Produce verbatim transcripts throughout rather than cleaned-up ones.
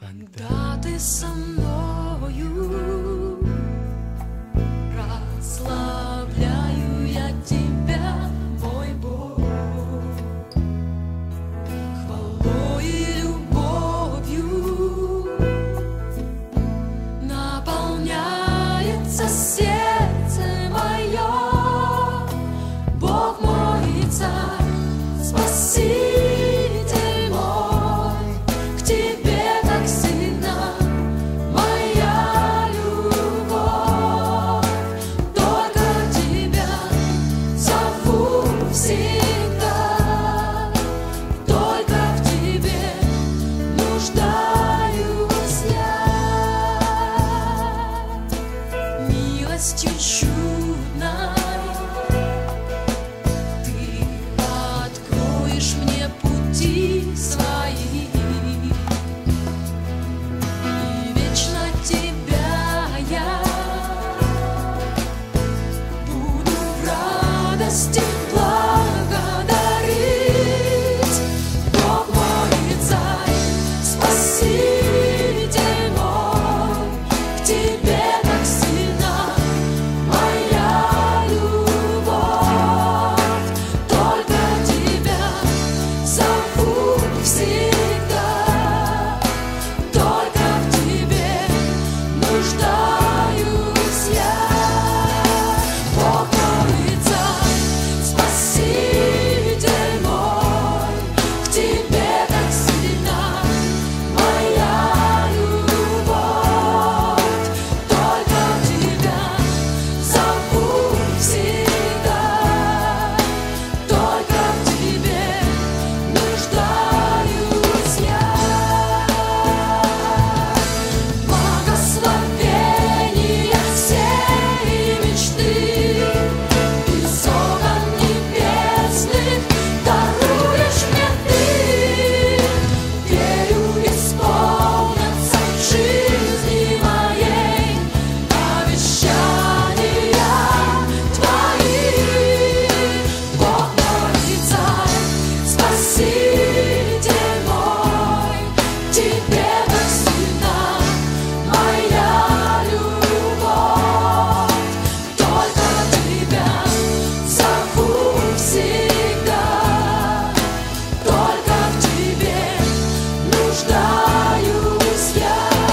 Когда ты со мною, прославляю я тебя, мой Бог, хвалой и любовью наполняется сердце мое. Бог мой и Царь, Спаситель мой, к тебе так сильна моя любовь. Только тебя зову всегда, только в тебе нуждаюсь я. Милостью чудной мне пути свои, и вечно тебя я буду в радости благодарить. Бог мой и Царь, Спаситель мой, к тебе так сильна моя любовь. Только тебя зову всегда, только в тебе нуждаюсь я. Бог мой и Царь, Спаситель мой, к тебе так сильна моя любовь. Только тебя зову всегда, только в тебе нуждаюсь я. Благословения все и мечты из окон небесных даруешь мне ты. Верю, исполнятся в жизни моей обещания твои. Бог мой и Царь, Спаситель мой, к тебе так сильна моя любовь. Только тебя зову всегда, только в тебе нуждаюсь я.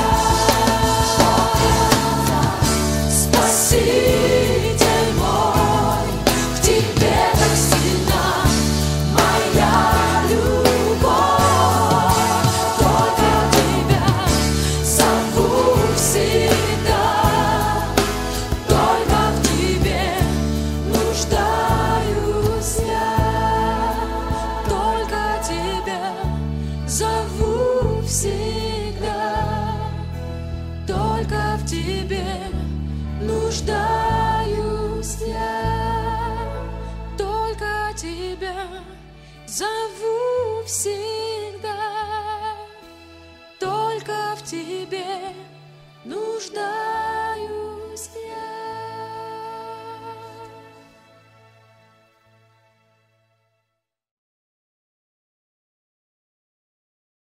Спаситель мой, к тебе так сильна моя любовь. Только тебя зову всегда, только в тебе нуждаюсь я. Только тебя зову всегда, только в тебе нуждаюсь я. Только тебя зову всегда, только в тебе нуждаюсь.